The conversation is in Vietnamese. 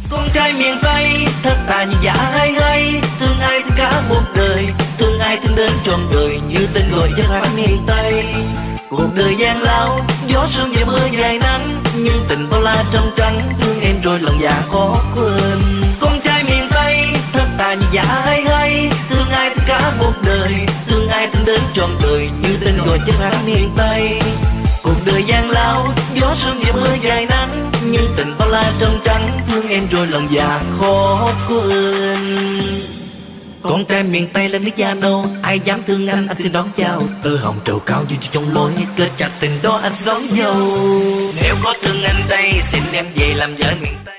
Con trai miền Tây thật thà như dạ hay hay, thương ai thương cả một đời, thương ai thương đến trọn đời như tên gọi dân hát miền Tây. Cuộc đời gian lao, gió sương và mưa dài nắng, nhưng tình bao la trong trắng, thương em rồi lòng dạ khó quên. Con trai miền Tây thật thà như dạ hay hay, thương ai thương cả một đời, thương ai thương đến trọn đời như tên gọi dân hát miền Tây. Cuộc đời gian lao, gió sương và mưa dài nắng, nhưng tình bao la trong trắng, thương em rồi lòng dạ khó quên. Con trai miền Tây lên nước da nâu, ai dám thương anh xin đón chào. Tơ hồng trầu cao như trong lối, kết chặt tình đó anh đón nhau. Nếu có thương anh đây, xin em về làm vợ miền Tây.